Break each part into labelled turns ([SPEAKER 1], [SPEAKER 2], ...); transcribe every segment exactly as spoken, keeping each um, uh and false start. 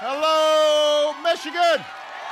[SPEAKER 1] Hello, Michigan!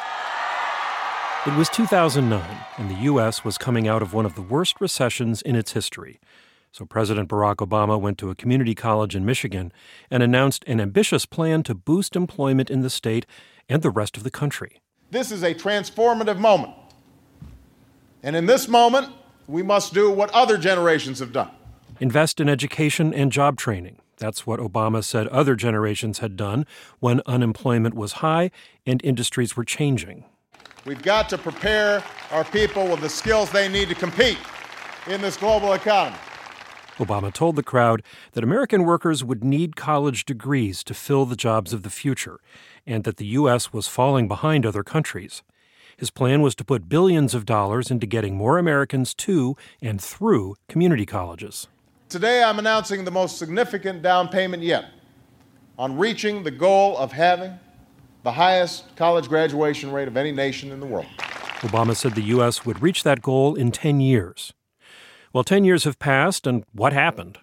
[SPEAKER 2] It was two thousand nine, and the U S was coming out of one of the worst recessions in its history. So President Barack Obama went to a community college in Michigan and announced an ambitious plan to boost employment in the state and the rest of the country.
[SPEAKER 1] This is a transformative moment. And in this moment, we must do what other generations have done.
[SPEAKER 2] Invest in education and job training. That's what Obama said other generations had done when unemployment was high and industries were changing.
[SPEAKER 1] We've got to prepare our people with the skills they need to compete in this global economy.
[SPEAKER 2] Obama told the crowd that American workers would need college degrees to fill the jobs of the future, and that the U S was falling behind other countries. His plan was to put billions of dollars into getting more Americans to and through community colleges.
[SPEAKER 1] Today, I'm announcing the most significant down payment yet on reaching the goal of having the highest college graduation rate of any nation in the world.
[SPEAKER 2] Obama said the U S would reach that goal in ten years. Well, ten years have passed, and what happened?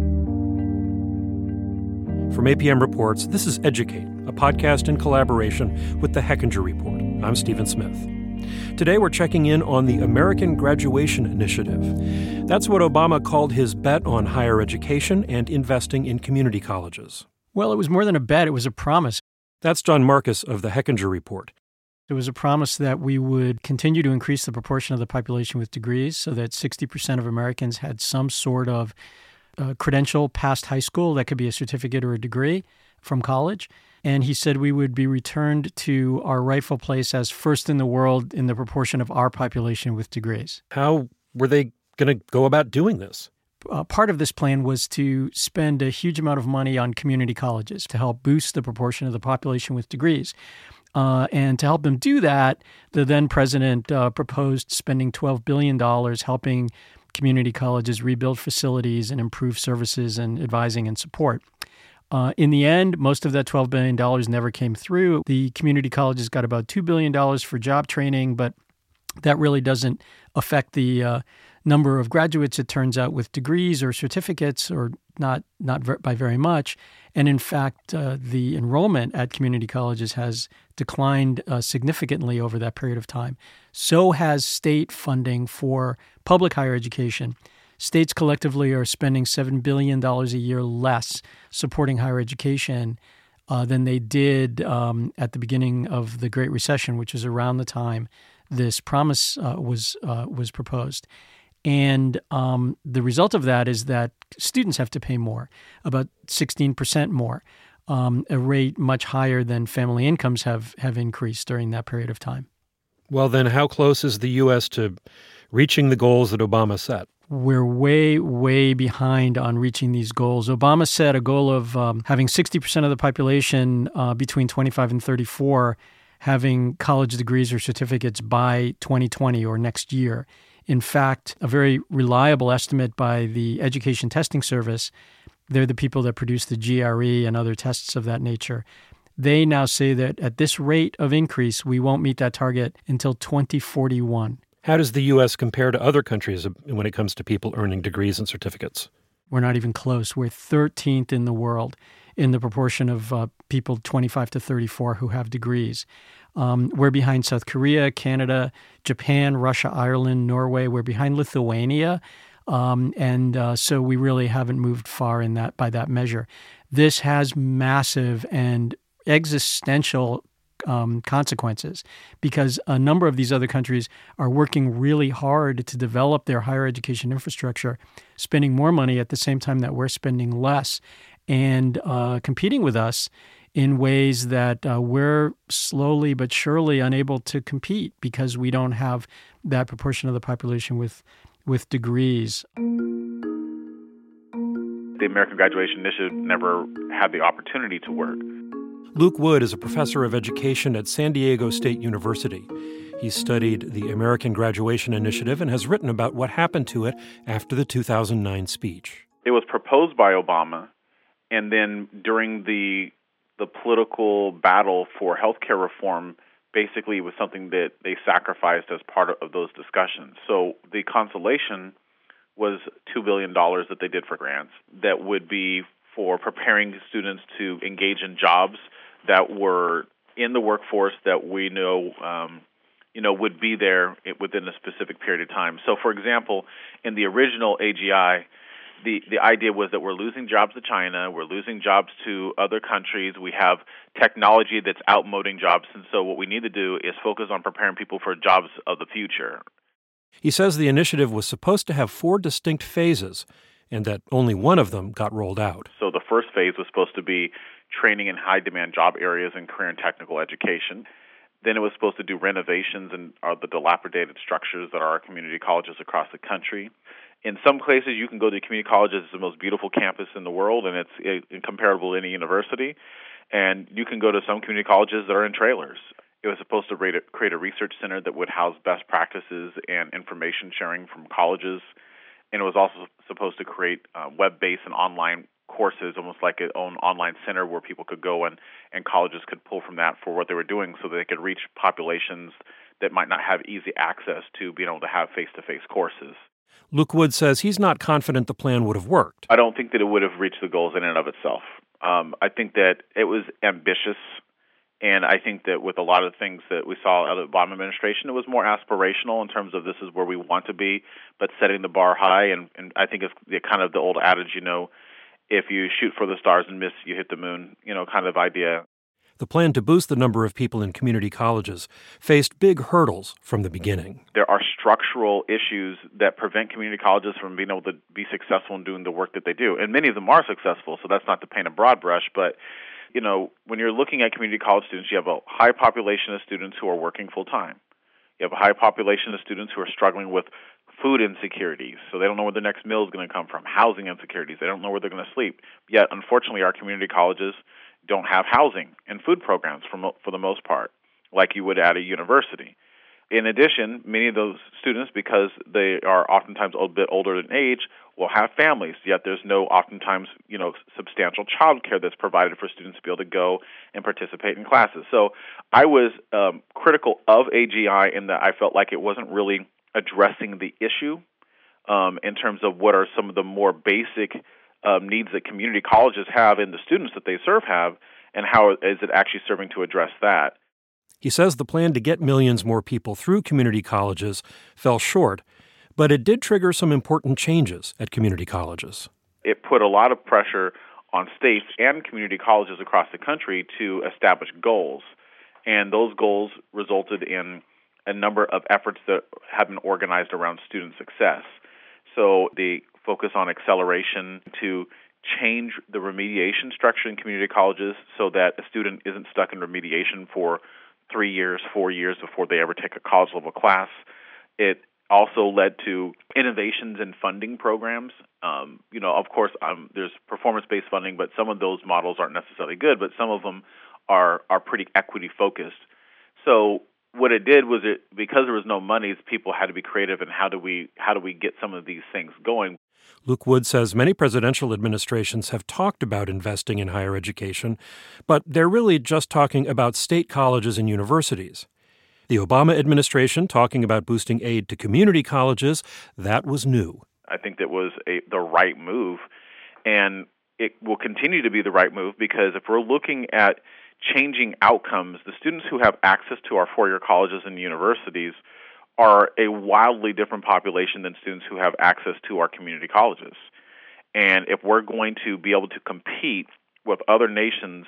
[SPEAKER 2] From A P M Reports, this is Educate, a podcast in collaboration with the Hechinger Report. I'm Stephen Smith. Today we're checking in on the American Graduation Initiative. That's what Obama called his bet on higher education and investing in community colleges.
[SPEAKER 3] Well, it was more than a bet, it was a promise.
[SPEAKER 2] That's John Marcus of the Hechinger Report.
[SPEAKER 3] It was a promise that we would continue to increase the proportion of the population with degrees so that sixty percent of Americans had some sort of uh, credential past high school. That could be a certificate or a degree from college. And he said we would be returned to our rightful place as first in the world in the proportion of our population with degrees.
[SPEAKER 2] How were they going to go about doing this?
[SPEAKER 3] Uh, part of this plan was to spend a huge amount of money on community colleges to help boost the proportion of the population with degrees. Uh, and to help them do that, the then president uh, proposed spending twelve billion dollars helping community colleges rebuild facilities and improve services and advising and support. Uh, in the end, most of that twelve billion dollars never came through. The community colleges got about two billion dollars for job training, but that really doesn't affect the uh, number of graduates, it turns out, with degrees or certificates, or not not ver- by very much. And in fact, uh, the enrollment at community colleges has declined uh, significantly over that period of time. So has state funding for public higher education. States collectively are spending seven billion dollars a year less supporting higher education uh, than they did um, at the beginning of the Great Recession, which was around the time this promise uh, was uh, was proposed. And um, the result of that is that students have to pay more, about sixteen percent more, um, a rate much higher than family incomes have, have increased during that period of time.
[SPEAKER 2] Well, then how close is the U S to reaching the goals that Obama set?
[SPEAKER 3] We're way, way behind on reaching these goals. Obama set a goal of um, having sixty percent of the population uh, between twenty-five and thirty-four having college degrees or certificates by twenty twenty or next year. In fact, a very reliable estimate by the Education Testing Service, they're the people that produce the G R E and other tests of that nature, they now say that at this rate of increase, we won't meet that target until twenty forty-one.
[SPEAKER 2] How does the U S compare to other countries when it comes to people earning degrees and certificates?
[SPEAKER 3] We're not even close. We're thirteenth in the world in the proportion of uh, people twenty-five to thirty-four who have degrees. Um, we're behind South Korea, Canada, Japan, Russia, Ireland, Norway. We're behind Lithuania. Um, and uh, so we really haven't moved far in that by that measure. This has massive and existential um, consequences because a number of these other countries are working really hard to develop their higher education infrastructure, spending more money at the same time that we're spending less, and uh, competing with us in ways that uh, we're slowly but surely unable to compete because we don't have that proportion of the population with with degrees.
[SPEAKER 4] The American Graduation Initiative never had the opportunity to work.
[SPEAKER 2] Luke Wood is a professor of education at San Diego State University. He studied the American Graduation Initiative and has written about what happened to it after the two thousand nine speech.
[SPEAKER 4] It was proposed by Obama, and then during the the political battle for health care reform, basically was something that they sacrificed as part of those discussions. So the consolation was two billion dollars that they did for grants that would be for preparing students to engage in jobs that were in the workforce that we know, um, you know, would be there within a specific period of time. So, for example, in the original A G I, the, the idea was that we're losing jobs to China, we're losing jobs to other countries, we have technology that's outmoding jobs, and so what we need to do is focus on preparing people for jobs of the future.
[SPEAKER 2] He says the initiative was supposed to have four distinct phases, and that only one of them got rolled out.
[SPEAKER 4] So the first phase was supposed to be training in high-demand job areas in career and technical education. Then it was supposed to do renovations in uh, the dilapidated structures that are our community colleges across the country. In some places, you can go to community colleges. It's the most beautiful campus in the world, and it's incomparable to any university. And you can go to some community colleges that are in trailers. It was supposed to create a research center that would house best practices and information sharing from colleges. And it was also supposed to create uh, web-based and online courses, almost like its own online center where people could go and, and colleges could pull from that for what they were doing so that they could reach populations that might not have easy access to being able to have face-to-face courses.
[SPEAKER 2] Luke Wood says he's not confident the plan would have worked.
[SPEAKER 4] I don't think that it would have reached the goals in and of itself. Um, I think that it was ambitious, and I think that with a lot of things that we saw out of the Obama administration, it was more aspirational in terms of this is where we want to be, but setting the bar high. And, and I think it's the, kind of the old adage, you know, if you shoot for the stars and miss, you hit the moon, you know, kind of idea.
[SPEAKER 2] The plan to boost the number of people in community colleges faced big hurdles from the beginning.
[SPEAKER 4] There are structural issues that prevent community colleges from being able to be successful in doing the work that they do. And many of them are successful, so that's not to paint a broad brush. But, you know, when you're looking at community college students, you have a high population of students who are working full-time. You have a high population of students who are struggling with food insecurities, so they don't know where their next meal is going to come from, housing insecurities, they don't know where they're going to sleep. Yet, unfortunately, our community colleges don't have housing and food programs for, for the most part, like you would at a university. In addition, many of those students, because they are oftentimes a bit older in age, will have families, yet there's no oftentimes, you know, substantial child care that's provided for students to be able to go and participate in classes. So I was um, critical of A G I in that I felt like it wasn't really addressing the issue um, in terms of what are some of the more basic um, needs that community colleges have and the students that they serve have, and how is it actually serving to address that.
[SPEAKER 2] He says the plan to get millions more people through community colleges fell short, but it did trigger some important changes at community colleges.
[SPEAKER 4] It put a lot of pressure on states and community colleges across the country to establish goals, and those goals resulted in a number of efforts that have been organized around student success. So the focus on acceleration to change the remediation structure in community colleges so that a student isn't stuck in remediation for three years, four years before they ever take a college-level class. It also led to innovations in funding programs. Um, you know, of course, um, there's performance-based funding, but some of those models aren't necessarily good, but some of them are are pretty equity-focused. So what it did was it because there was no money, people had to be creative in how do we how do we get some of these things going.
[SPEAKER 2] Luke Wood says many presidential administrations have talked about investing in higher education, but they're really just talking about state colleges and universities. The Obama administration talking about boosting aid to community colleges, that was new.
[SPEAKER 4] I think that was a, the right move, and it will continue to be the right move because if we're looking at changing outcomes, the students who have access to our four-year colleges and universities are a wildly different population than students who have access to our community colleges. And if we're going to be able to compete with other nations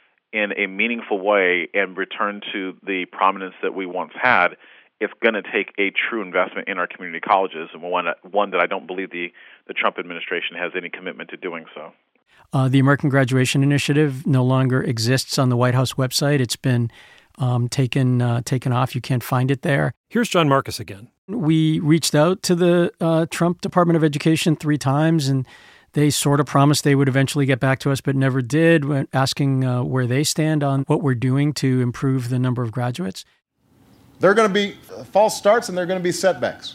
[SPEAKER 4] in a meaningful way and return to the prominence that we once had, it's going to take a true investment in our community colleges, and one, one that I don't believe the, the Trump administration has any commitment to doing so.
[SPEAKER 3] Uh, the American Graduation Initiative no longer exists on the White House website. It's been um, taken uh, taken off. You can't find it there.
[SPEAKER 2] Here's John Marcus again.
[SPEAKER 3] We reached out to the uh, Trump Department of Education three times, and they sort of promised they would eventually get back to us, but never did, asking uh, where they stand on what we're doing to improve the number of graduates.
[SPEAKER 1] There are going to be false starts and there are going to be setbacks.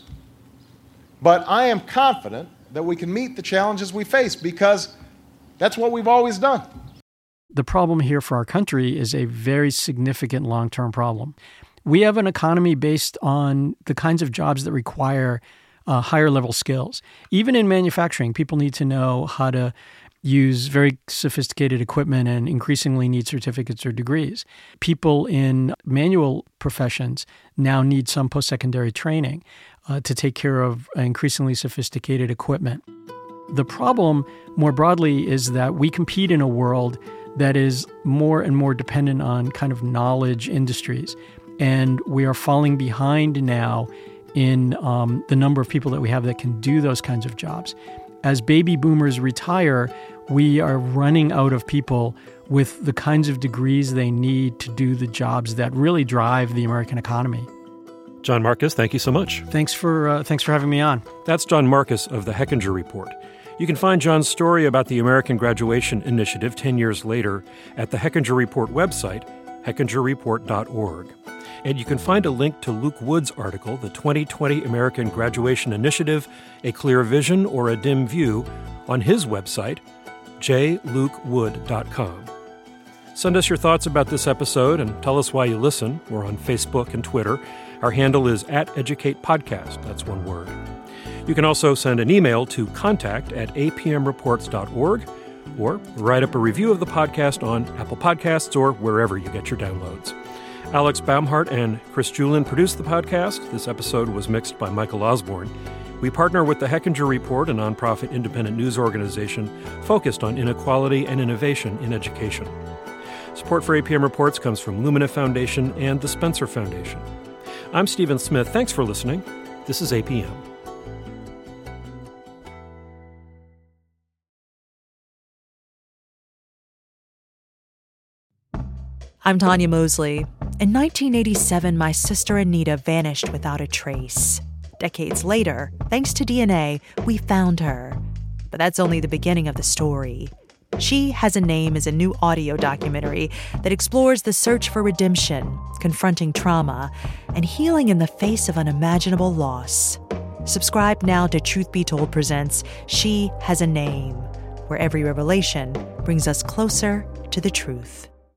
[SPEAKER 1] But I am confident that we can meet the challenges we face because that's what we've always done.
[SPEAKER 3] The problem here for our country is a very significant long-term problem. We have an economy based on the kinds of jobs that require uh, higher level skills. Even in manufacturing, people need to know how to use very sophisticated equipment and increasingly need certificates or degrees. People in manual professions now need some post-secondary training uh, to take care of increasingly sophisticated equipment. The problem, more broadly, is that we compete in a world that is more and more dependent on kind of knowledge industries. And we are falling behind now in um, the number of people that we have that can do those kinds of jobs. As baby boomers retire, we are running out of people with the kinds of degrees they need to do the jobs that really drive the American economy.
[SPEAKER 2] John Marcus, thank you so much.
[SPEAKER 3] Thanks for uh, thanks for having me on.
[SPEAKER 2] That's John Marcus of the Hechinger Report. You can find John's story about the American Graduation Initiative ten years later at the Hechinger Report website, hechinger report dot org. And you can find a link to Luke Wood's article, The twenty twenty American Graduation Initiative, A Clear Vision or a Dim View, on his website, j luke wood dot com. Send us your thoughts about this episode and tell us why you listen. We're on Facebook and Twitter. Our handle is at Educate Podcast. That's one word. You can also send an email to contact at a p m reports dot org or write up a review of the podcast on Apple Podcasts or wherever you get your downloads. Alex Baumhart and Chris Julin produced the podcast. This episode was mixed by Michael Osborne. We partner with the Hechinger Report, a nonprofit independent news organization focused on inequality and innovation in education. Support for A P M Reports comes from Lumina Foundation and the Spencer Foundation. I'm Stephen Smith. Thanks for listening. This is A P M.
[SPEAKER 5] I'm Tanya Mosley. In nineteen eighty-seven, my sister Anita vanished without a trace. Decades later, thanks to D N A, we found her. But that's only the beginning of the story. She Has a Name is a new audio documentary that explores the search for redemption, confronting trauma, and healing in the face of unimaginable loss. Subscribe now to Truth Be Told presents She Has a Name, where every revelation brings us closer to the truth.